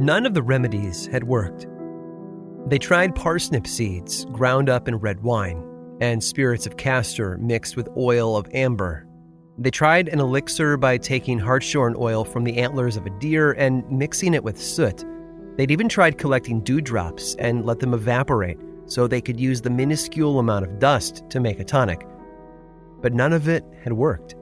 None of the remedies had worked. They tried parsnip seeds ground up in red wine and spirits of castor mixed with oil of amber. They tried an elixir by taking hartshorn oil from the antlers of a deer and mixing it with soot. They'd even tried collecting dewdrops and let them evaporate so they could use the minuscule amount of dust to make a tonic. But none of it had worked.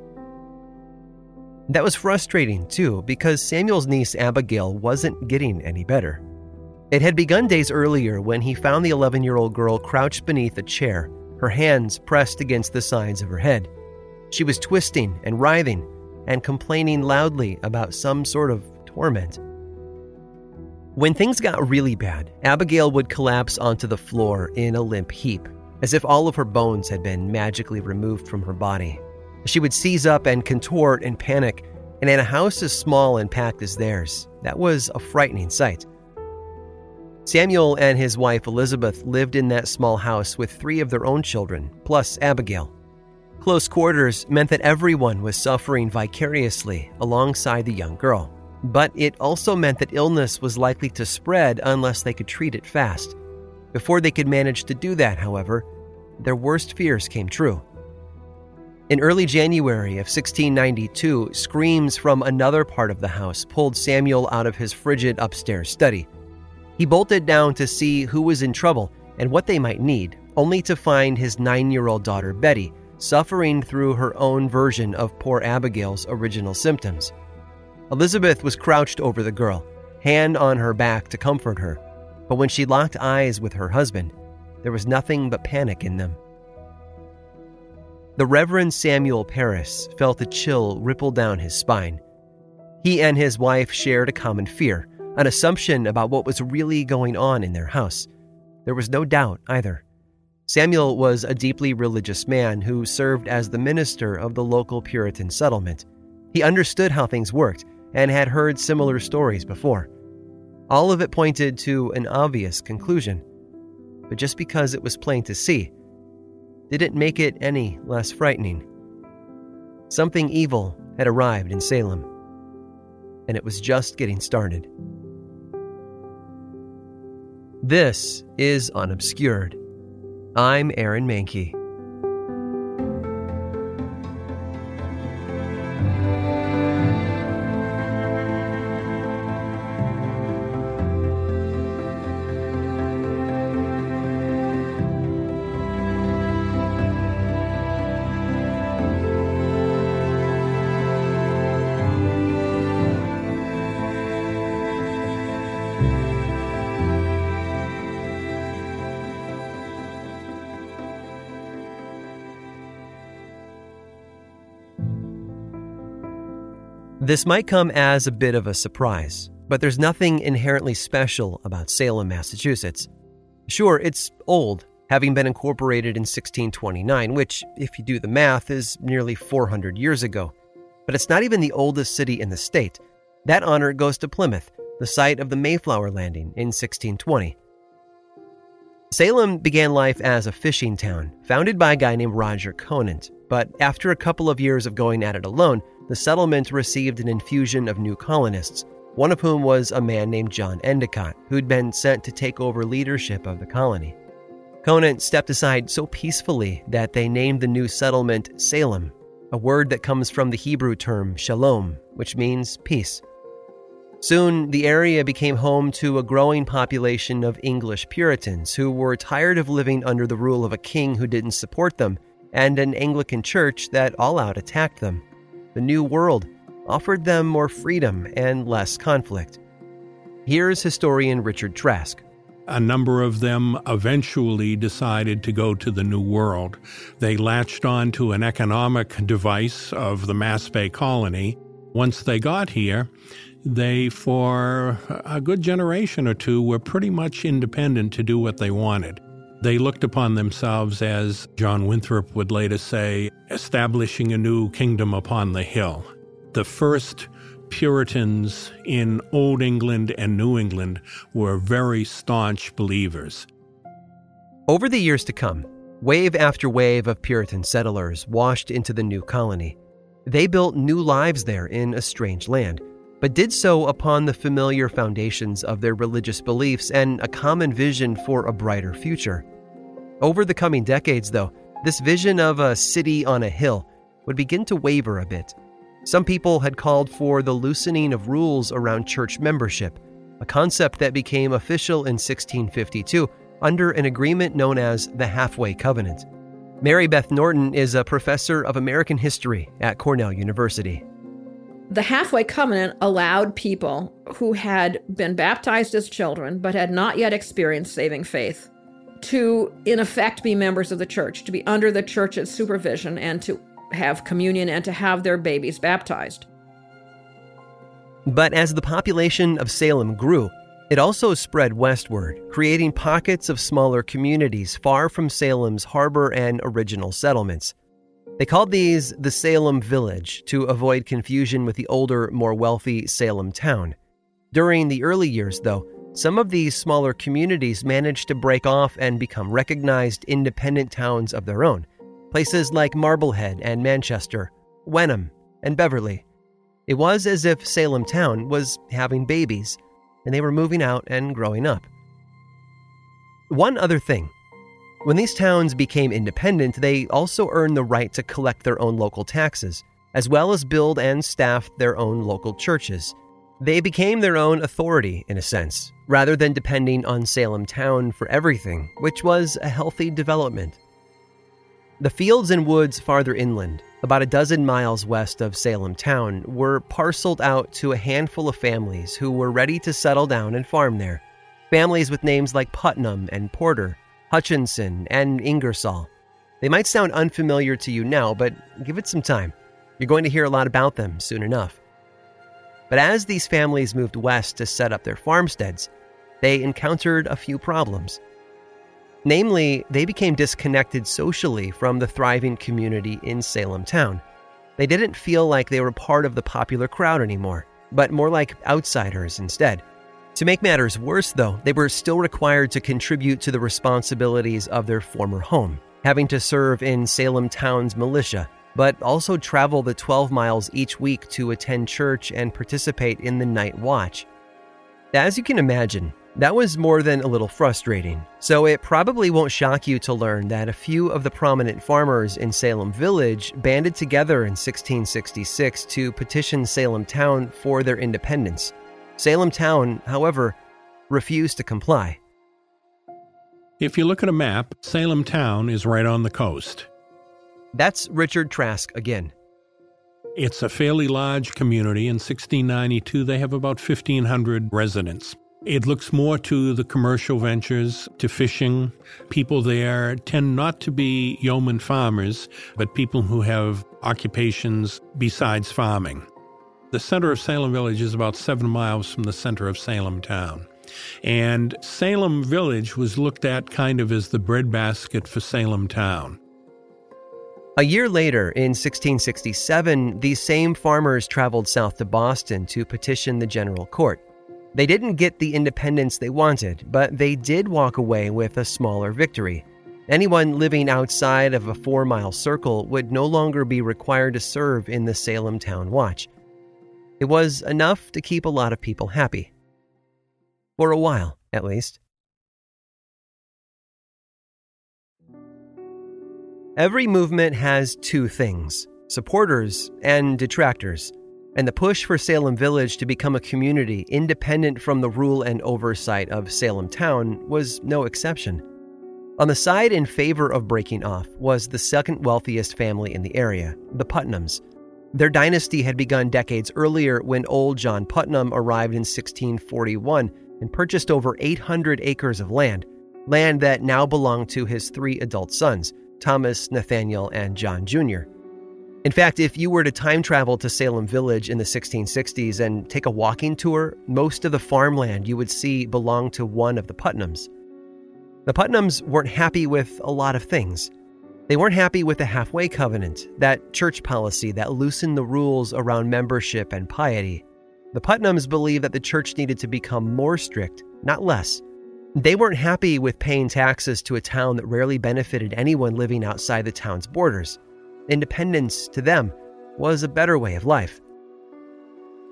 That was frustrating, too, because Samuel's niece Abigail wasn't getting any better. It had begun days earlier when he found the 11-year-old girl crouched beneath a chair, her hands pressed against the sides of her head. She was twisting and writhing and complaining loudly about some sort of torment. When things got really bad, Abigail would collapse onto the floor in a limp heap, as if all of her bones had been magically removed from her body. She would seize up and contort and panic, and in a house as small and packed as theirs, that was a frightening sight. Samuel and his wife Elizabeth lived in that small house with 3 of their own children, plus Abigail. Close quarters meant that everyone was suffering vicariously alongside the young girl, but it also meant that illness was likely to spread unless they could treat it fast. Before they could manage to do that, however, their worst fears came true. In early January of 1692, screams from another part of the house pulled Samuel out of his frigid upstairs study. He bolted down to see who was in trouble and what they might need, only to find his 9-year-old daughter Betty suffering through her own version of poor Abigail's original symptoms. Elizabeth was crouched over the girl, hand on her back to comfort her, but when she locked eyes with her husband, there was nothing but panic in them. The Reverend Samuel Parris felt a chill ripple down his spine. He and his wife shared a common fear, an assumption about what was really going on in their house. There was no doubt either. Samuel was a deeply religious man who served as the minister of the local Puritan settlement. He understood how things worked and had heard similar stories before. All of it pointed to an obvious conclusion, but just because it was plain to see, didn't make it any less frightening. Something evil had arrived in Salem, and it was just getting started. This is Unobscured. I'm Aaron Mahnke. This might come as a bit of a surprise, but there's nothing inherently special about Salem, Massachusetts. Sure, it's old, having been incorporated in 1629, which, if you do the math, is nearly 400 years ago. But it's not even the oldest city in the state. That honor goes to Plymouth, the site of the Mayflower landing in 1620. Salem began life as a fishing town, founded by a guy named Roger Conant, but after a couple of years of going at it alone, the settlement received an infusion of new colonists, one of whom was a man named John Endicott, who'd been sent to take over leadership of the colony. Conant stepped aside so peacefully that they named the new settlement Salem, a word that comes from the Hebrew term shalom, which means peace. Soon, the area became home to a growing population of English Puritans who were tired of living under the rule of a king who didn't support them and an Anglican church that all-out attacked them. The New World offered them more freedom and less conflict. Here's historian Richard Trask. A number of them eventually decided to go to the New World. They latched on to an economic device of the Mass Bay colony. Once they got here, they, for a good generation or two, were pretty much independent to do what they wanted. They looked upon themselves as, John Winthrop would later say, establishing a new kingdom upon the hill. The first Puritans in Old England and New England were very staunch believers. Over the years to come, wave after wave of Puritan settlers washed into the new colony. They built new lives there in a strange land. but did so upon the familiar foundations of their religious beliefs and a common vision for a brighter future. Over the coming decades, though, this vision of a city on a hill would begin to waver a bit. Some people had called for the loosening of rules around church membership, a concept that became official in 1652 under an agreement known as the Halfway Covenant. Mary Beth Norton is a professor of American history at Cornell University. The Halfway Covenant allowed people who had been baptized as children but had not yet experienced saving faith to, in effect, be members of the church, to be under the church's supervision and to have communion and to have their babies baptized. But as the population of Salem grew, it also spread westward, creating pockets of smaller communities far from Salem's harbor and original settlements. They called these the Salem Village to avoid confusion with the older, more wealthy Salem town. During the early years, though, some of these smaller communities managed to break off and become recognized independent towns of their own. Places like Marblehead and Manchester, Wenham, and Beverly. It was as if Salem town was having babies, and they were moving out and growing up. One other thing. When these towns became independent, they also earned the right to collect their own local taxes, as well as build and staff their own local churches. They became their own authority, in a sense, rather than depending on Salem town for everything, which was a healthy development. The fields and woods farther inland, about a dozen miles west of Salem town, were parceled out to a handful of families who were ready to settle down and farm there. Families with names like Putnam and Porter, Hutchinson, and Ingersoll. They might sound unfamiliar to you now, but give it some time. You're going to hear a lot about them soon enough. But as these families moved west to set up their farmsteads, they encountered a few problems. Namely, they became disconnected socially from the thriving community in Salem town. They didn't feel like they were part of the popular crowd anymore, but more like outsiders instead. To make matters worse, though, they were still required to contribute to the responsibilities of their former home, having to serve in Salem town's militia, but also travel the 12 miles each week to attend church and participate in the night watch. As you can imagine, that was more than a little frustrating, so it probably won't shock you to learn that a few of the prominent farmers in Salem Village banded together in 1666 to petition Salem town for their independence. Salem town, however, refused to comply. If you look at a map, Salem town is right on the coast. That's Richard Trask again. It's a fairly large community. In 1692, they have about 1,500 residents. It looks more to the commercial ventures, to fishing. People there tend not to be yeoman farmers, but people who have occupations besides farming. The center of Salem Village is about 7 miles from the center of Salem town. And Salem Village was looked at kind of as the breadbasket for Salem town. A year later, in 1667, these same farmers traveled south to Boston to petition the General Court. They didn't get the independence they wanted, but they did walk away with a smaller victory. Anyone living outside of a 4-mile circle would no longer be required to serve in the Salem Town Watch. It was enough to keep a lot of people happy. For a while, at least. Every movement has two things, supporters and detractors, and the push for Salem Village to become a community independent from the rule and oversight of Salem Town was no exception. On the side in favor of breaking off was the second wealthiest family in the area, the Putnams. Their dynasty had begun decades earlier when old John Putnam arrived in 1641 and purchased over 800 acres of land that now belonged to his 3 adult sons, Thomas, Nathaniel, and John Jr. In fact, if you were to time travel to Salem Village in the 1660s and take a walking tour, most of the farmland you would see belonged to one of the Putnams. The Putnams weren't happy with a lot of things. They weren't happy with the Halfway Covenant, that church policy that loosened the rules around membership and piety. The Putnams believed that the church needed to become more strict, not less. They weren't happy with paying taxes to a town that rarely benefited anyone living outside the town's borders. Independence, to them, was a better way of life.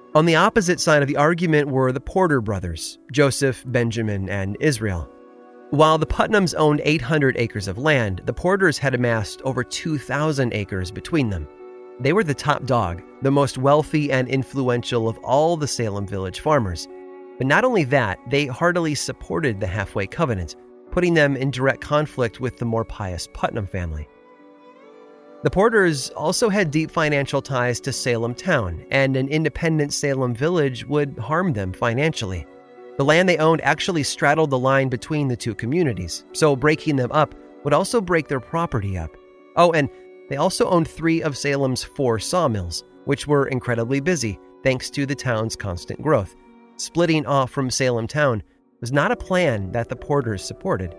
On the opposite side of the argument were the Porter brothers, Joseph, Benjamin, and Israel. While the Putnams owned 800 acres of land, the Porters had amassed over 2,000 acres between them. They were the top dog, the most wealthy and influential of all the Salem Village farmers. But not only that, they heartily supported the Halfway Covenant, putting them in direct conflict with the more pious Putnam family. The Porters also had deep financial ties to Salem town, and an independent Salem Village would harm them financially. The land they owned actually straddled the line between the two communities, so breaking them up would also break their property up. Oh, and they also owned 3 of Salem's 4 sawmills, which were incredibly busy thanks to the town's constant growth. Splitting off from Salem town was not a plan that the Porters supported.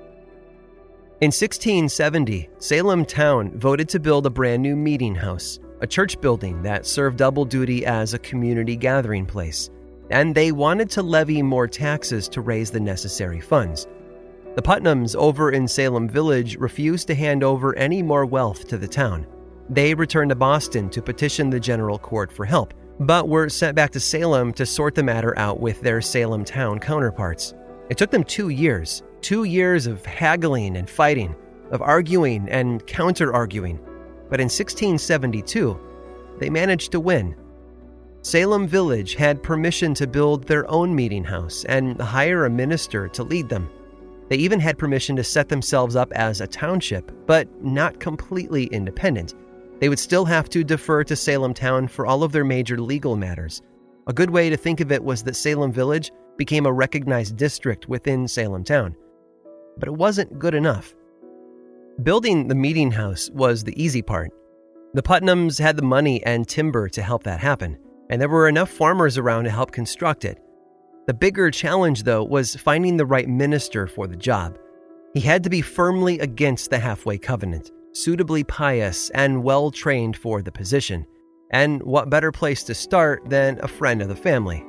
In 1670, Salem town voted to build a brand new meeting house, a church building that served double duty as a community gathering place, and they wanted to levy more taxes to raise the necessary funds. The Putnams over in Salem Village refused to hand over any more wealth to the town. They returned to Boston to petition the General Court for help, but were sent back to Salem to sort the matter out with their Salem town counterparts. It took them 2 years, 2 years of haggling and fighting, of arguing and counter-arguing. But in 1672, they managed to win. Salem Village had permission to build their own meeting house and hire a minister to lead them. They even had permission to set themselves up as a township, but not completely independent. They would still have to defer to Salem town for all of their major legal matters. A good way to think of it was that Salem Village became a recognized district within Salem town. But it wasn't good enough. Building the meeting house was the easy part. The Putnams had the money and timber to help that happen, and there were enough farmers around to help construct it. The bigger challenge, though, was finding the right minister for the job. He had to be firmly against the Halfway Covenant, suitably pious and well-trained for the position. And what better place to start than a friend of the family?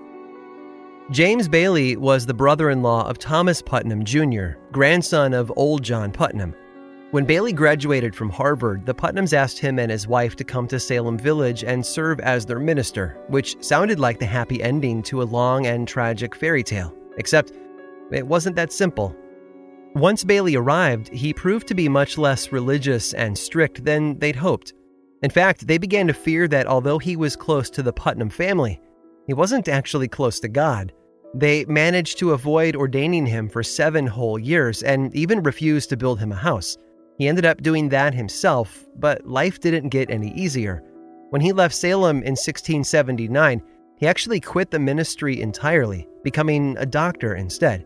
James Bailey was the brother-in-law of Thomas Putnam Jr., grandson of Old John Putnam. When Bailey graduated from Harvard, the Putnams asked him and his wife to come to Salem Village and serve as their minister, which sounded like the happy ending to a long and tragic fairy tale, except it wasn't that simple. Once Bailey arrived, he proved to be much less religious and strict than they'd hoped. In fact, they began to fear that although he was close to the Putnam family, he wasn't actually close to God. They managed to avoid ordaining him for 7 whole years and even refused to build him a house. He ended up doing that himself, but life didn't get any easier. When he left Salem in 1679, he actually quit the ministry entirely, becoming a doctor instead.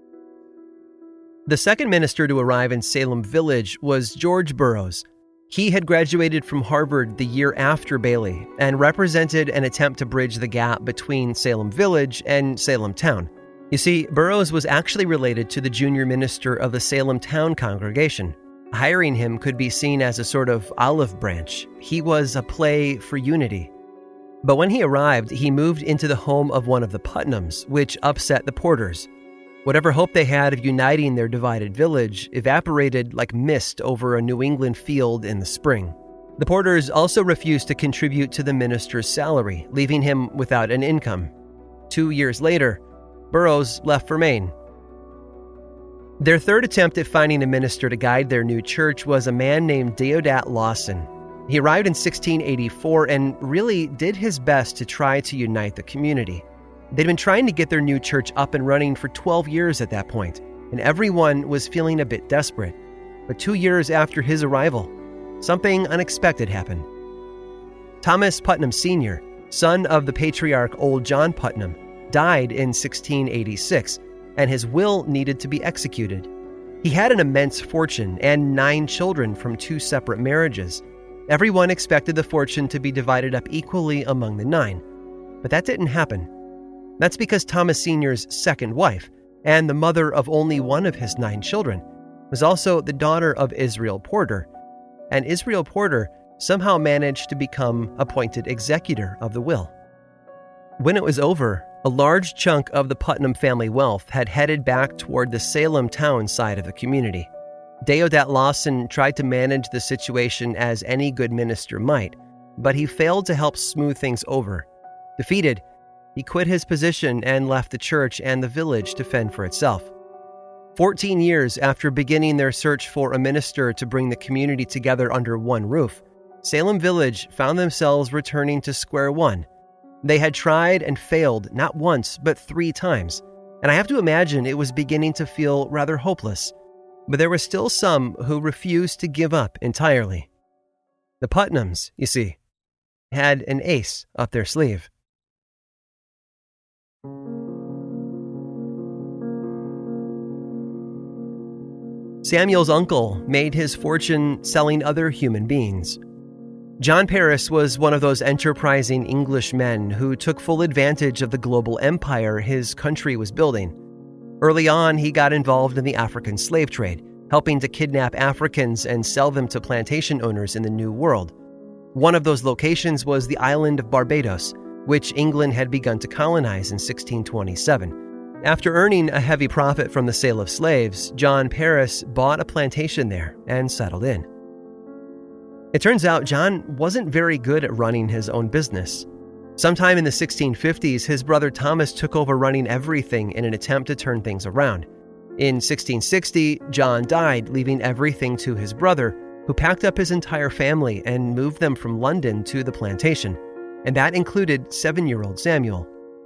The second minister to arrive in Salem Village was George Burroughs. He had graduated from Harvard the year after Bailey and represented an attempt to bridge the gap between Salem Village and Salem Town. You see, Burroughs was actually related to the junior minister of the Salem Town congregation. Hiring him could be seen as a sort of olive branch. He was a play for unity. But when he arrived, he moved into the home of one of the Putnams, which upset the Porters. Whatever hope they had of uniting their divided village evaporated like mist over a New England field in the spring. The Porters also refused to contribute to the minister's salary, leaving him without an income. 2 years later, Burroughs left for Maine. Their third attempt at finding a minister to guide their new church was a man named Deodat Lawson. He arrived in 1684 and really did his best to try to unite the community. They'd been trying to get their new church up and running for 12 years at that point, and everyone was feeling a bit desperate. But 2 years after his arrival, something unexpected happened. Thomas Putnam Sr., son of the patriarch Old John Putnam, died in 1686, and his will needed to be executed. He had an immense fortune and 9 children from 2 separate marriages. Everyone expected the fortune to be divided up equally among the 9, but that didn't happen. That's because Thomas Sr.'s second wife, and the mother of only one of his 9 children, was also the daughter of Israel Porter, and Israel Porter somehow managed to become appointed executor of the will. When it was over, a large chunk of the Putnam family wealth had headed back toward the Salem Town side of the community. Deodat Lawson tried to manage the situation as any good minister might, but he failed to help smooth things over. Defeated, he quit his position and left the church and the village to fend for itself. 14 years after beginning their search for a minister to bring the community together under one roof, Salem Village found themselves returning to square one. They had tried and failed not once, but 3 times, and I have to imagine it was beginning to feel rather hopeless. But there were still some who refused to give up entirely. The Putnams, you see, had an ace up their sleeve. Samuel's uncle made his fortune selling other human beings. John Parris was one of those enterprising English men who took full advantage of the global empire his country was building. Early on, he got involved in the African slave trade, helping to kidnap Africans and sell them to plantation owners in the New World. One of those locations was the island of Barbados, which England had begun to colonize in 1627. After earning a heavy profit from the sale of slaves, John Parris bought a plantation there and settled in. It turns out John wasn't very good at running his own business. Sometime in the 1650s, his brother Thomas took over running everything in an attempt to turn things around. In 1660, John died, leaving everything to his brother, who packed up his entire family and moved them from London to the plantation, and that included 7-year-old Samuel.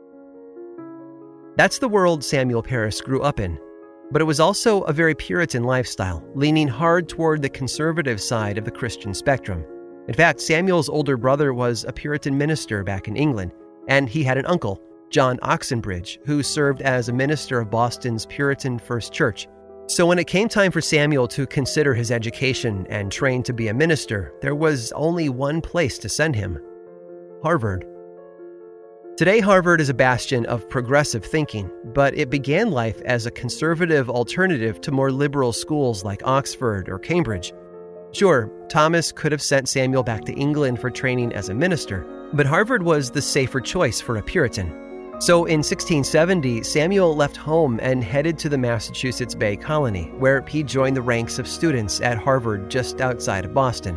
That's the world Samuel Parris grew up in, but it was also a very Puritan lifestyle, leaning hard toward the conservative side of the Christian spectrum. In fact, Samuel's older brother was a Puritan minister back in England, and he had an uncle, John Oxenbridge, who served as a minister of Boston's Puritan First Church. So when it came time for Samuel to consider his education and train to be a minister, there was only one place to send him: Harvard. Today, Harvard is a bastion of progressive thinking, but it began life as a conservative alternative to more liberal schools like Oxford or Cambridge. Sure, Thomas could have sent Samuel back to England for training as a minister, but Harvard was the safer choice for a Puritan. So in 1670, Samuel left home and headed to the Massachusetts Bay Colony, where he joined the ranks of students at Harvard just outside of Boston.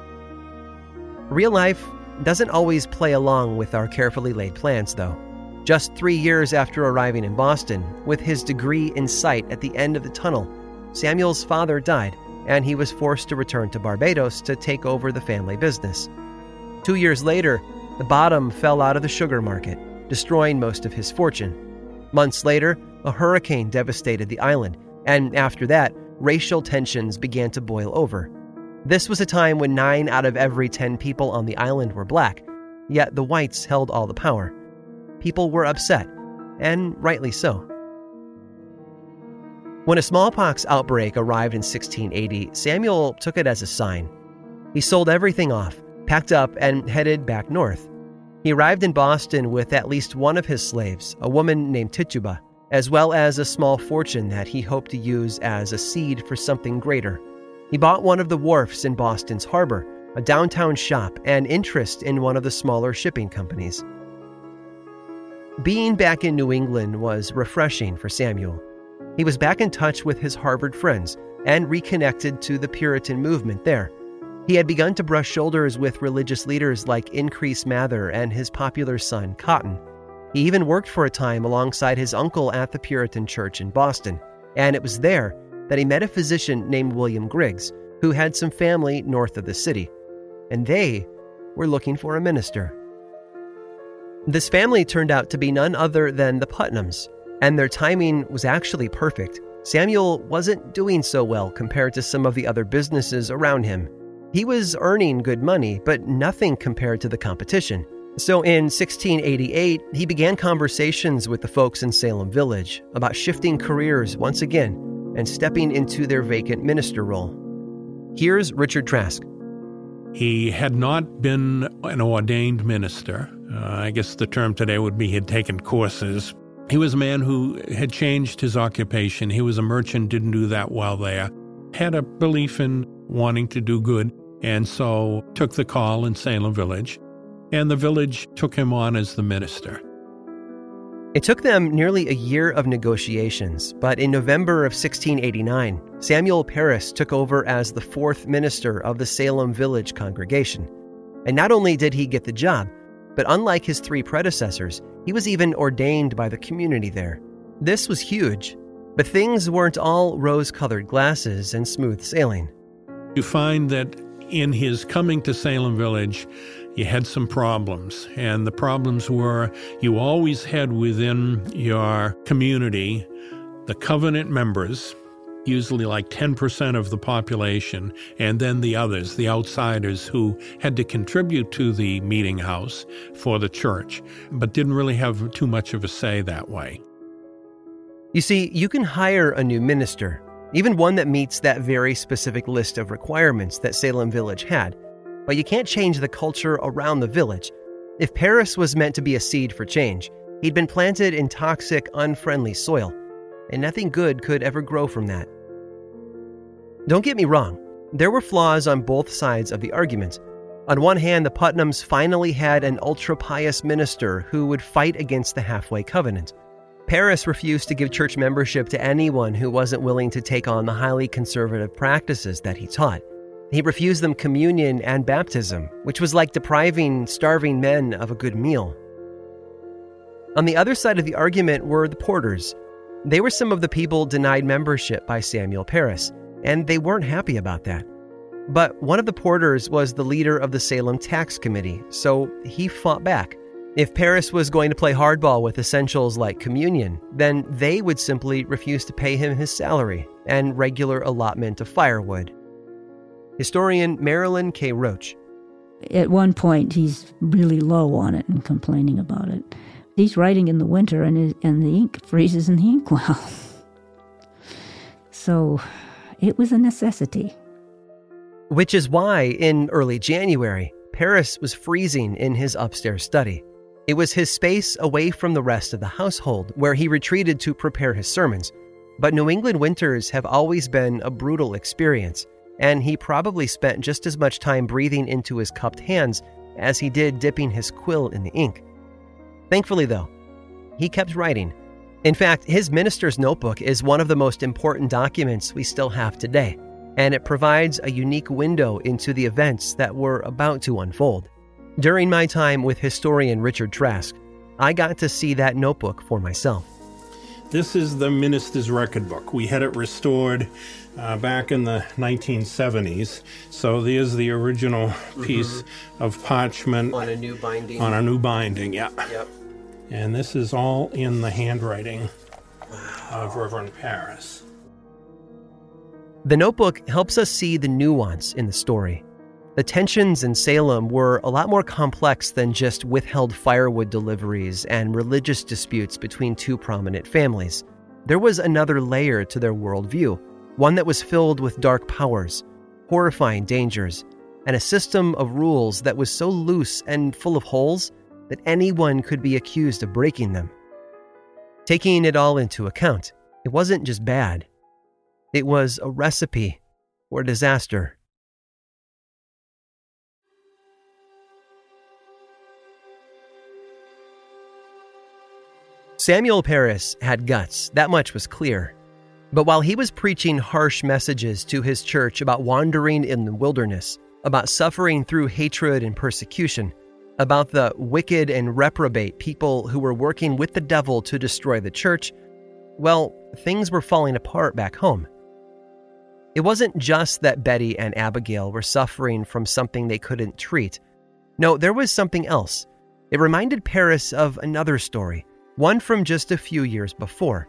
Real life doesn't always play along with our carefully laid plans, though. Just 3 years after arriving in Boston, with his degree in sight at the end of the tunnel, Samuel's father died, and he was forced to return to Barbados to take over the family business. 2 years later, the bottom fell out of the sugar market, destroying most of his fortune. Months later, a hurricane devastated the island, and after that, racial tensions began to boil over. This was a time when 9 out of every 10 people on the island were black, yet the whites held all the power. People were upset, and rightly so. When a smallpox outbreak arrived in 1680, Samuel took it as a sign. He sold everything off, packed up, and headed back north. He arrived in Boston with at least one of his slaves, a woman named Tituba, as well as a small fortune that he hoped to use as a seed for something greater. He bought one of the wharfs in Boston's harbor, a downtown shop, and interest in one of the smaller shipping companies. Being back in New England was refreshing for Samuel. He was back in touch with his Harvard friends and reconnected to the Puritan movement there. He had begun to brush shoulders with religious leaders like Increase Mather and his popular son, Cotton. He even worked for a time alongside his uncle at the Puritan Church in Boston, and it was there that he met a physician named William Griggs, who had some family north of the city, and they were looking for a minister. This family turned out to be none other than the Putnams, and their timing was actually perfect. Samuel wasn't doing so well compared to some of the other businesses around him. He was earning good money, but nothing compared to the competition. So in 1688, he began conversations with the folks in Salem Village about shifting careers once again and stepping into their vacant minister role. Here's Richard Trask. He had not been an ordained minister. I guess the term today would be he had taken courses. He was a man who had changed his occupation. He was a merchant, didn't do that well there. Had a belief in wanting to do good, and so took the call in Salem Village, and the village took him on as the minister. It took them nearly a year of negotiations, but in November of 1689, Samuel Parris took over as the 4th minister of the Salem Village congregation. And not only did he get the job, But unlike his 3 predecessors, he was even ordained by the community there. This was huge, but things weren't all rose-colored glasses and smooth sailing. You find that in his coming to Salem Village, you had some problems, and the problems were you always had within your community the covenant members, usually like 10% of the population, and then the others, the outsiders who had to contribute to the meeting house for the church, but didn't really have too much of a say that way. You see, you can hire a new minister, even one that meets that very specific list of requirements that Salem Village had, but you can't change the culture around the village. If Parris was meant to be a seed for change, he'd been planted in toxic, unfriendly soil, and nothing good could ever grow from that. Don't get me wrong, there were flaws on both sides of the argument. On one hand, the Putnams finally had an ultra-pious minister who would fight against the halfway covenant. Parris refused to give church membership to anyone who wasn't willing to take on the highly conservative practices that he taught. He refused them communion and baptism, which was like depriving starving men of a good meal. On the other side of the argument were the Porters. They were some of the people denied membership by Samuel Parris, and they weren't happy about that. But one of the Porters was the leader of the Salem Tax Committee, so he fought back. If Parris was going to play hardball with essentials like communion, then they would simply refuse to pay him his salary and regular allotment of firewood. Historian Marilyn K. Roach. At one point, he's really low on it and complaining about it. He's writing in the winter, and the ink freezes in the inkwell. So it was a necessity. Which is why, in early January, Parris was freezing in his upstairs study. It was his space away from the rest of the household where he retreated to prepare his sermons. But New England winters have always been a brutal experience, and he probably spent just as much time breathing into his cupped hands as he did dipping his quill in the ink. Thankfully, though, he kept writing. In fact, his minister's notebook is one of the most important documents we still have today, and it provides a unique window into the events that were about to unfold. During my time with historian Richard Trask, I got to see that notebook for myself. This is the minister's record book. We had it restored back in the 1970s. So there's the original piece of parchment. On a new binding. On a new binding, yeah. Yep. And this is all in the handwriting of Reverend Parris. The notebook helps us see the nuance in the story. The tensions in Salem were a lot more complex than just withheld firewood deliveries and religious disputes between 2 prominent families. There was another layer to their worldview, one that was filled with dark powers, horrifying dangers, and a system of rules that was so loose and full of holes that anyone could be accused of breaking them. Taking it all into account, it wasn't just bad. It was a recipe for disaster. Samuel Parris had guts, that much was clear. But while he was preaching harsh messages to his church about wandering in the wilderness, about suffering through hatred and persecution, about the wicked and reprobate people who were working with the devil to destroy the church, well, things were falling apart back home. It wasn't just that Betty and Abigail were suffering from something they couldn't treat. No, there was something else. It reminded Parris of another story, one from just a few years before.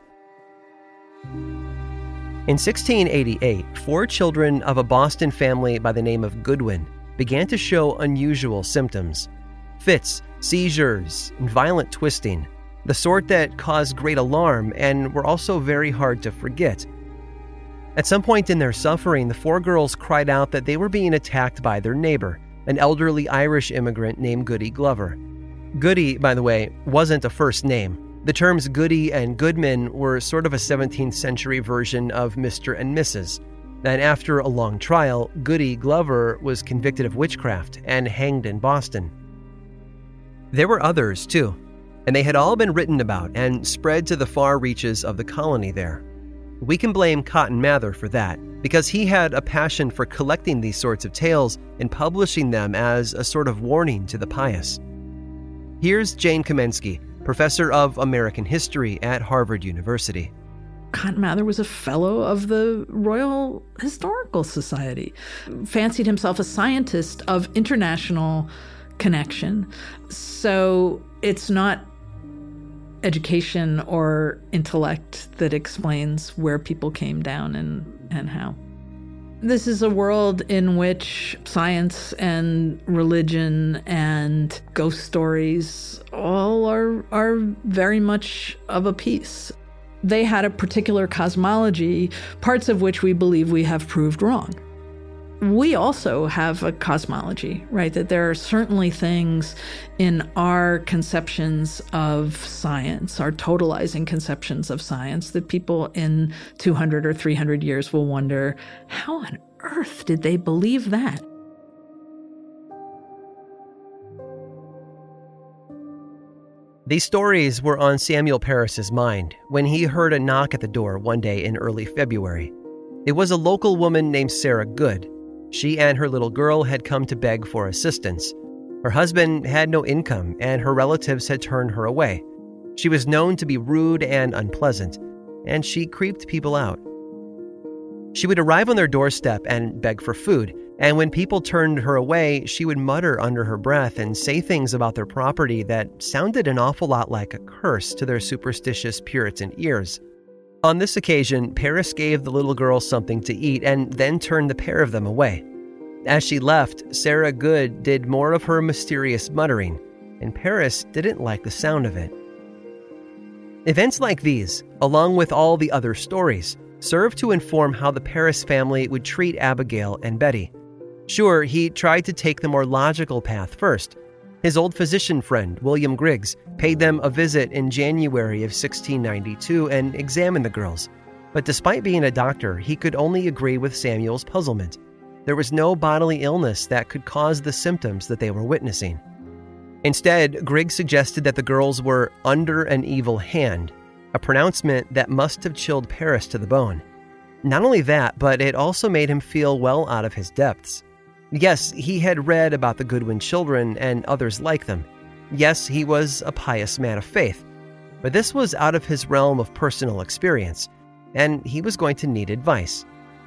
In 1688, 4 children of a Boston family by the name of Goodwin began to show unusual symptoms. Fits, seizures, and violent twisting, the sort that caused great alarm and were also very hard to forget. At some point in their suffering, the 4 girls cried out that they were being attacked by their neighbor, an elderly Irish immigrant named Goody Glover. Goody, by the way, wasn't a first name. The terms Goody and Goodman were sort of a 17th century version of Mr. and Mrs. And after a long trial, Goody Glover was convicted of witchcraft and hanged in Boston. There were others, too, and they had all been written about and spread to the far reaches of the colony there. We can blame Cotton Mather for that, because he had a passion for collecting these sorts of tales and publishing them as a sort of warning to the pious. Here's Jane Kamensky, professor of American history at Harvard University. Cotton Mather was a fellow of the Royal Historical Society, fancied himself a scientist of international connection. So it's not education or intellect that explains where people came down and how. This is a world in which science and religion and ghost stories all are very much of a piece. They had a particular cosmology, parts of which we believe we have proved wrong. We also have a cosmology, right? That there are certainly things in our conceptions of science, our totalizing conceptions of science, that people in 200 or 300 years will wonder, how on earth did they believe that? These stories were on Samuel Parris's mind when he heard a knock at the door one day in early February. It was a local woman named Sarah Good. She and her little girl had come to beg for assistance. Her husband had no income, and her relatives had turned her away. She was known to be rude and unpleasant, and she creeped people out. She would arrive on their doorstep and beg for food, and when people turned her away, she would mutter under her breath and say things about their property that sounded an awful lot like a curse to their superstitious Puritan ears. On this occasion, Parris gave the little girl something to eat and then turned the pair of them away. As she left, Sarah Good did more of her mysterious muttering, and Parris didn't like the sound of it. Events like these, along with all the other stories, served to inform how the Parris family would treat Abigail and Betty. Sure, he tried to take the more logical path first. His old physician friend, William Griggs, paid them a visit in January of 1692 and examined the girls. But despite being a doctor, he could only agree with Samuel's puzzlement. There was no bodily illness that could cause the symptoms that they were witnessing. Instead, Griggs suggested that the girls were under an evil hand, a pronouncement that must have chilled Parris to the bone. Not only that, but it also made him feel well out of his depths. Yes, he had read about the Goodwin children and others like them. Yes, he was a pious man of faith. But this was out of his realm of personal experience, and he was going to need advice.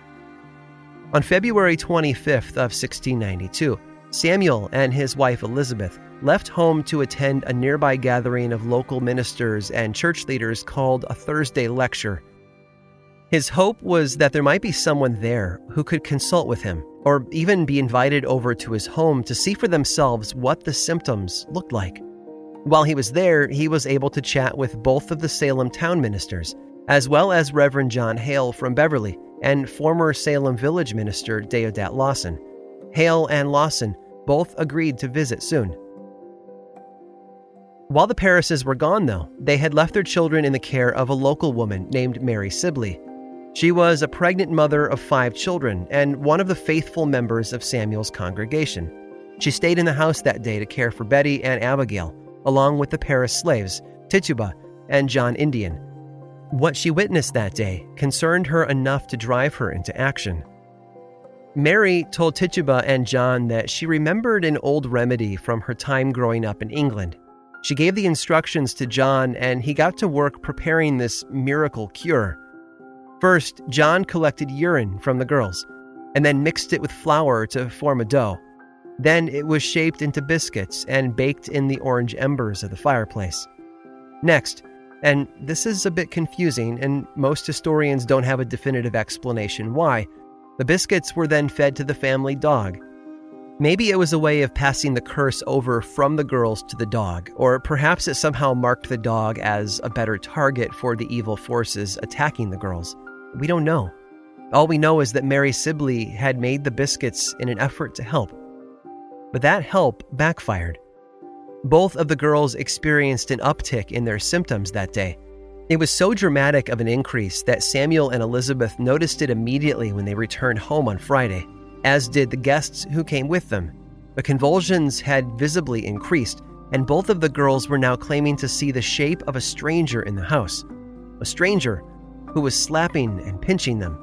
On February 25th of 1692, Samuel and his wife Elizabeth left home to attend a nearby gathering of local ministers and church leaders called a Thursday lecture. His hope was that there might be someone there who could consult with him, or even be invited over to his home to see for themselves what the symptoms looked like. While he was there, he was able to chat with both of the Salem town ministers, as well as Reverend John Hale from Beverly and former Salem village minister Deodat Lawson. Hale and Lawson both agreed to visit soon. While the Parrises were gone, though, they had left their children in the care of a local woman named Mary Sibley. She was a pregnant mother of 5 children and one of the faithful members of Samuel's congregation. She stayed in the house that day to care for Betty and Abigail, along with the Parris slaves, Tituba and John Indian. What she witnessed that day concerned her enough to drive her into action. Mary told Tituba and John that she remembered an old remedy from her time growing up in England. She gave the instructions to John, and he got to work preparing this miracle cure. First, John collected urine from the girls, and then mixed it with flour to form a dough. Then it was shaped into biscuits and baked in the orange embers of the fireplace. Next, and this is a bit confusing, and most historians don't have a definitive explanation why, the biscuits were then fed to the family dog. Maybe it was a way of passing the curse over from the girls to the dog, or perhaps it somehow marked the dog as a better target for the evil forces attacking the girls. We don't know. All we know is that Mary Sibley had made the biscuits in an effort to help. But that help backfired. Both of the girls experienced an uptick in their symptoms that day. It was so dramatic of an increase that Samuel and Elizabeth noticed it immediately when they returned home on Friday, as did the guests who came with them. The convulsions had visibly increased, and both of the girls were now claiming to see the shape of a stranger in the house. A stranger who was slapping and pinching them.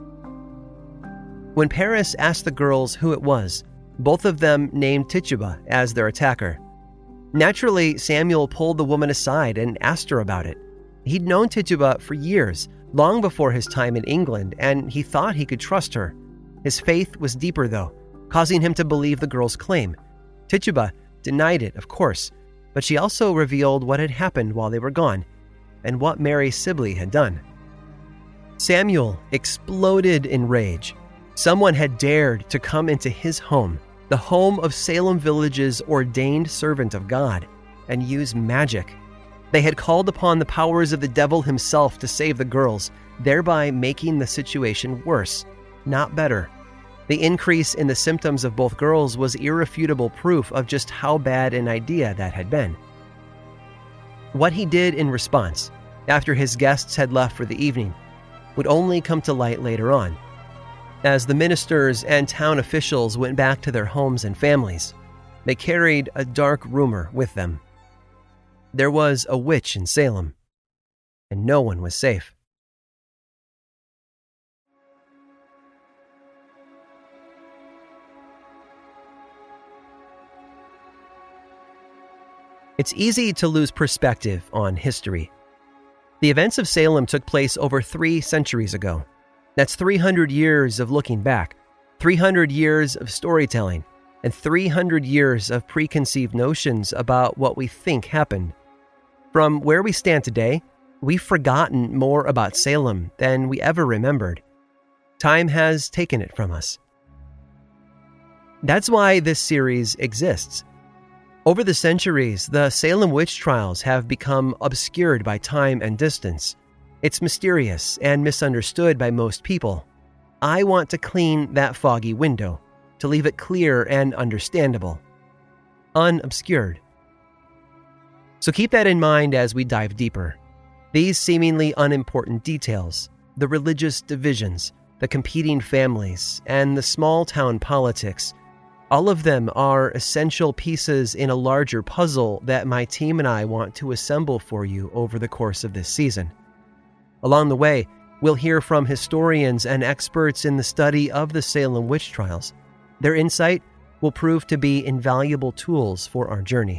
When Parris asked the girls who it was, both of them named Tituba as their attacker. Naturally, Samuel pulled the woman aside and asked her about it. He'd known Tituba for years, long before his time in England, and he thought he could trust her. His faith was deeper, though, causing him to believe the girl's claim. Tituba denied it, of course, but she also revealed what had happened while they were gone, and what Mary Sibley had done. Samuel exploded in rage. Someone had dared to come into his home, the home of Salem Village's ordained servant of God, and use magic. They had called upon the powers of the devil himself to save the girls, thereby making the situation worse, not better. The increase in the symptoms of both girls was irrefutable proof of just how bad an idea that had been. What he did in response, after his guests had left for the evening, would only come to light later on. As the ministers and town officials went back to their homes and families, they carried a dark rumor with them. There was a witch in Salem, and no one was safe. It's easy to lose perspective on history. The events of Salem took place over 3 centuries ago. That's 300 years of looking back, 300 years of storytelling, and 300 years of preconceived notions about what we think happened. From where we stand today, we've forgotten more about Salem than we ever remembered. Time has taken it from us. That's why this series exists. Over the centuries, the Salem witch trials have become obscured by time and distance. It's mysterious and misunderstood by most people. I want to clean that foggy window, to leave it clear and understandable, unobscured. So keep that in mind as we dive deeper. These seemingly unimportant details, the religious divisions, the competing families, and the small-town politics, all of them are essential pieces in a larger puzzle that my team and I want to assemble for you over the course of this season. Along the way, we'll hear from historians and experts in the study of the Salem witch trials. Their insight will prove to be invaluable tools for our journey.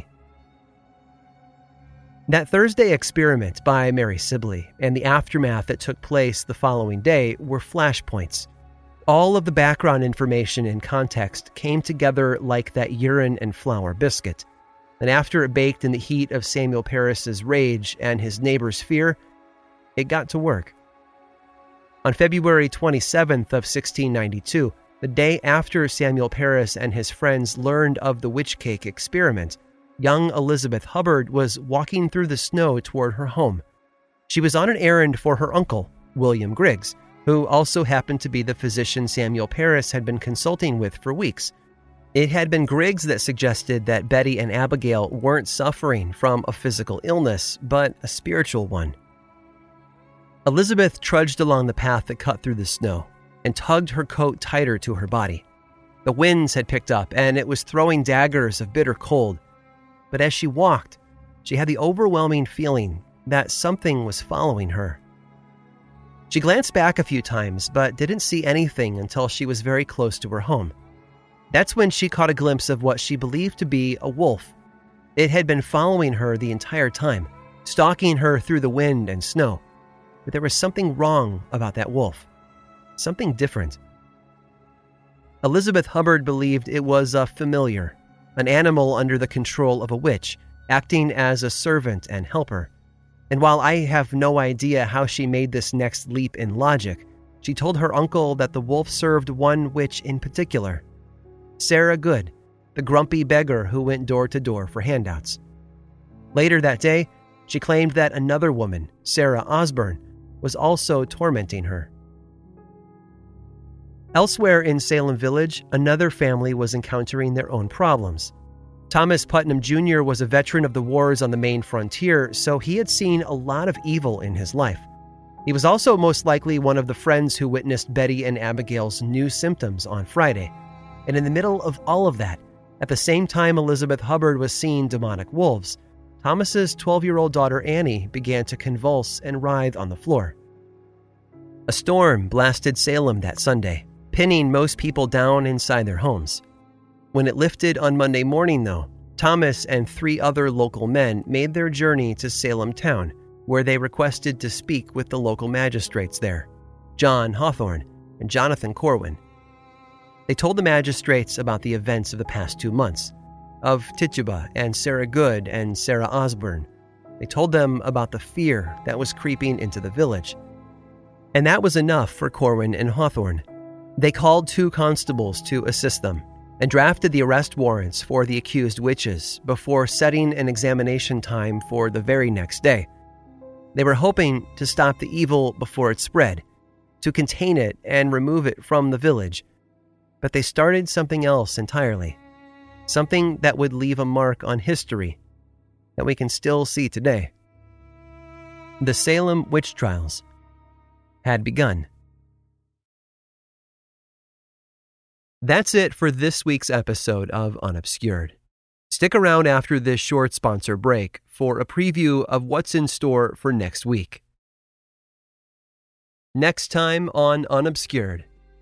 That Thursday experiment by Mary Sibley and the aftermath that took place the following day were flashpoints. All of the background information and context came together like that urine and flour biscuit. And after it baked in the heat of Samuel Parris's rage and his neighbor's fear, it got to work. On February 27th of 1692, the day after Samuel Parris and his friends learned of the witch cake experiment, young Elizabeth Hubbard was walking through the snow toward her home. She was on an errand for her uncle, William Griggs, who also happened to be the physician Samuel Parris had been consulting with for weeks. It had been Griggs that suggested that Betty and Abigail weren't suffering from a physical illness, but a spiritual one. Elizabeth trudged along the path that cut through the snow and tugged her coat tighter to her body. The winds had picked up, and it was throwing daggers of bitter cold. But as she walked, she had the overwhelming feeling that something was following her. She glanced back a few times, but didn't see anything until she was very close to her home. That's when she caught a glimpse of what she believed to be a wolf. It had been following her the entire time, stalking her through the wind and snow. But there was something wrong about that wolf. Something different. Elizabeth Hubbard believed it was a familiar, an animal under the control of a witch, acting as a servant and helper. And while I have no idea how she made this next leap in logic, she told her uncle that the wolf served one witch in particular, Sarah Good, the grumpy beggar who went door to door for handouts. Later that day, she claimed that another woman, Sarah Osborne, was also tormenting her. Elsewhere in Salem Village, another family was encountering their own problems. Thomas Putnam Jr. was a veteran of the wars on the Maine frontier, so he had seen a lot of evil in his life. He was also most likely one of the friends who witnessed Betty and Abigail's new symptoms on Friday. And in the middle of all of that, at the same time Elizabeth Hubbard was seeing demonic wolves, Thomas's 12-year-old daughter Annie began to convulse and writhe on the floor. A storm blasted Salem that Sunday, pinning most people down inside their homes. When it lifted on Monday morning, though, Thomas and 3 other local men made their journey to Salem town, where they requested to speak with the local magistrates there, John Hawthorne and Jonathan Corwin. They told the magistrates about the events of the past 2 months, of Tituba and Sarah Good and Sarah Osborne. They told them about the fear that was creeping into the village. And that was enough for Corwin and Hawthorne. They called 2 constables to assist them and drafted the arrest warrants for the accused witches before setting an examination time for the very next day. They were hoping to stop the evil before it spread, to contain it and remove it from the village. But they started something else entirely, something that would leave a mark on history that we can still see today. The Salem witch trials had begun. That's it for this week's episode of Unobscured. Stick around after this short sponsor break for a preview of what's in store for next week. Next time on Unobscured.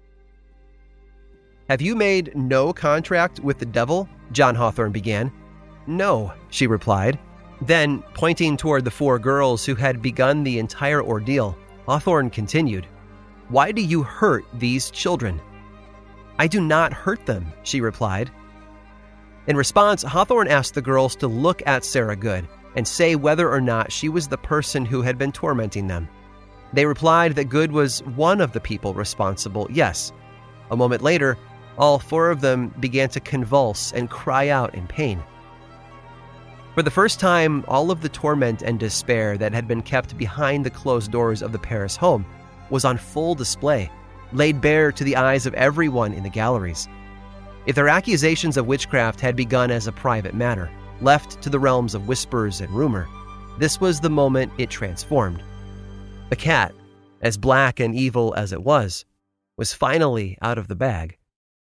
Have you made no contract with the devil? John Hawthorne began. No, she replied. Then, pointing toward the 4 girls who had begun the entire ordeal, Hawthorne continued, Why do you hurt these children? I do not hurt them, she replied. In response, Hawthorne asked the girls to look at Sarah Good and say whether or not she was the person who had been tormenting them. They replied that Good was one of the people responsible, yes. A moment later, all 4 of them began to convulse and cry out in pain. For the first time, all of the torment and despair that had been kept behind the closed doors of the Paris home was on full display, laid bare to the eyes of everyone in the galleries. If their accusations of witchcraft had begun as a private matter, left to the realms of whispers and rumor, this was the moment it transformed. The cat, as black and evil as it was finally out of the bag.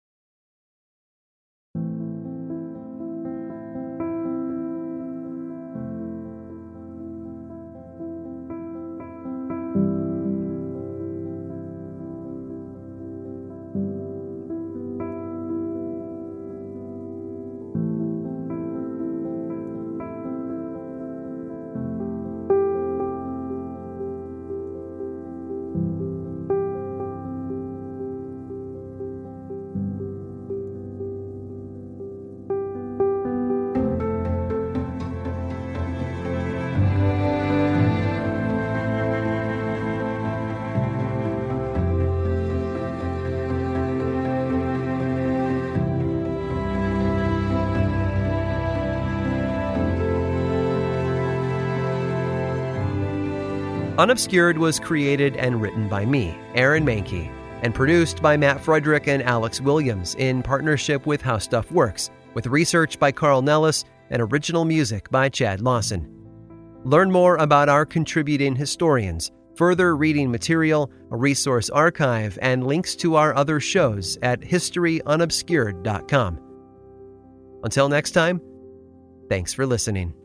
Unobscured was created and written by me, Aaron Mahnke, and produced by Matt Frederick and Alex Williams in partnership with How Stuff Works, with research by Carl Nellis and original music by Chad Lawson. Learn more about our contributing historians, further reading material, a resource archive, and links to our other shows at historyunobscured.com. Until next time, thanks for listening.